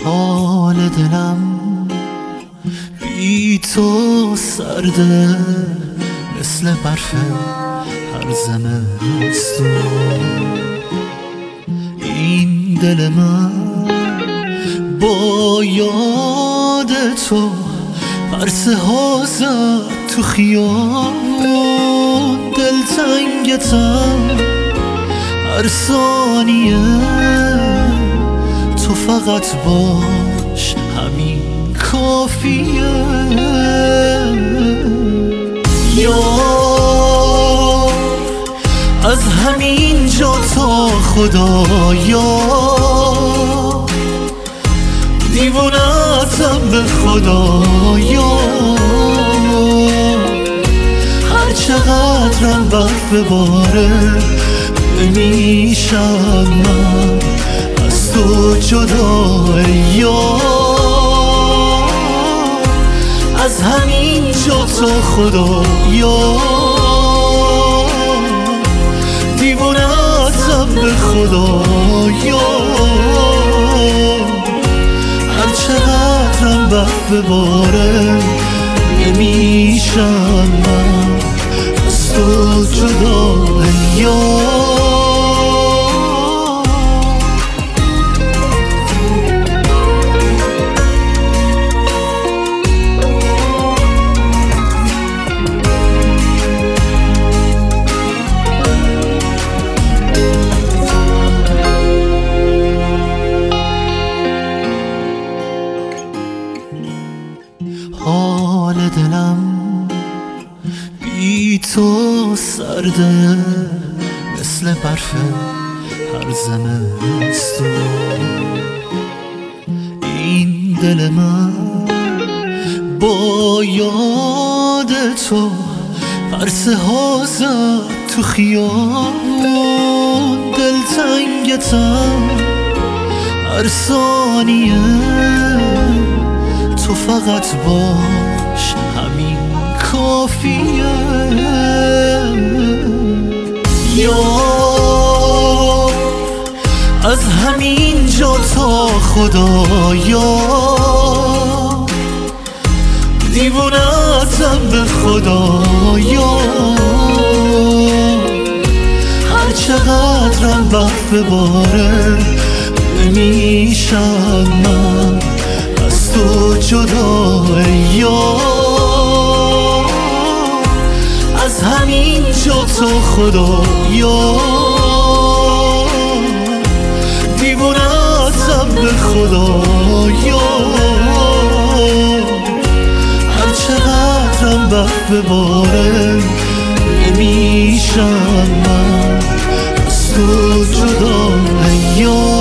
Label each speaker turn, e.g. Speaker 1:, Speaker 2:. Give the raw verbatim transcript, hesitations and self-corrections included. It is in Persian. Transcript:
Speaker 1: حال دلم بی تو سرده، مثل برف هر زمستون. این دل من با یاد تو پرسه ها زد تو خیابون. دلتنگتم هر ثانیه، تو فقط باش همین کافیه. یا از همین جا تا خدایا، دیوونتم به خدایا. هر چقدرم برف باره نمیشم من از تو جدا. یا از همین جا تا خدایا، دیوونتم به خدایا. هر چقدرم برف باره نمیشم من از تو جدا. یا حال دلم بی تو سرده، مثل برف هر زمستون. این دل من با یاد تو پرسه ها زد تو خیابون. دلتنگتم هر ثانیه، تو فقط باش همین کافیه. یا از همین جا تا خدایا، دیوونتم به خدایا. هر چقدرم برف باره نمیشم من از تو جدا. یا از همین جا تا خدایا، دیوونتم به خدایا. هر چقدرم برف باره نمیشم من از تو جدا. یا